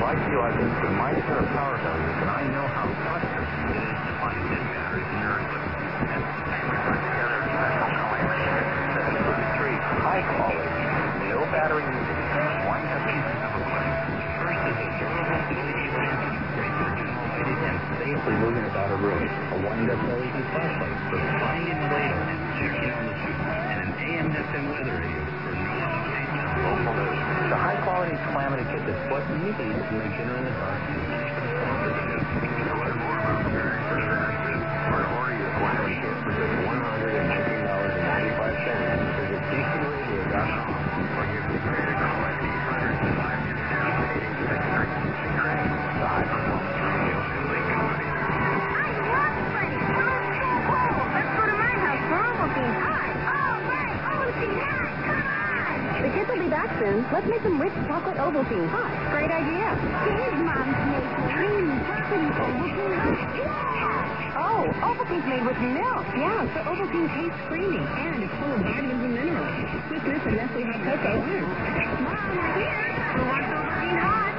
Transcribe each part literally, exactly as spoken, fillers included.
I feel I've been through my share of power failures, and I know how frustrating it is to find dead batteries in your equipment. And we put together a special collection that includes three high-quality, no battery using, wind-up pieces of equipment. First is a durable L E D lamp, great for dimly lighting and safely moving about a room. A wind-up L E D flashlight for finding a ladle and checking on the soup. And an A M F M weather radio for news updates and local news. The high-quality calamity kit is what you need to make dinner in the dark. To learn more about the very first services or order your calamity kit for just one hundred nineteen dollars and ninety-five cents, visit D C radio dot com or give the greater call at eight hundred, five two two, eight eight six nine. The High Performance Radio and Link Company. I love Freddy. Sounds so cool. Let's go to my house for Ovaltine Hot. Oh, right. Ovaltine Hot. Come on. The kids will be back soon. Let's make some rich chocolate Ovaltine Hot. Great idea. Here's Mom's making creamy chocolate Ovaltine Hot. Yeah. Oh, Ovaltine's made with milk. Yeah, so Ovaltine tastes creamy and it's full of vitamins and minerals. Sweetness and Nestle Hot Cocoa. Mom, we're here. Who wants Ovaltine Hot?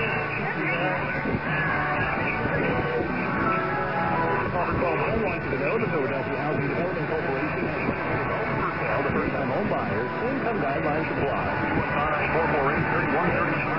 Robert Paul Bell wants you to know the Philadelphia Housing Development Corporation has developed for sale to first-time home buyers. Income guidelines apply. two one nine, four four eight, three one three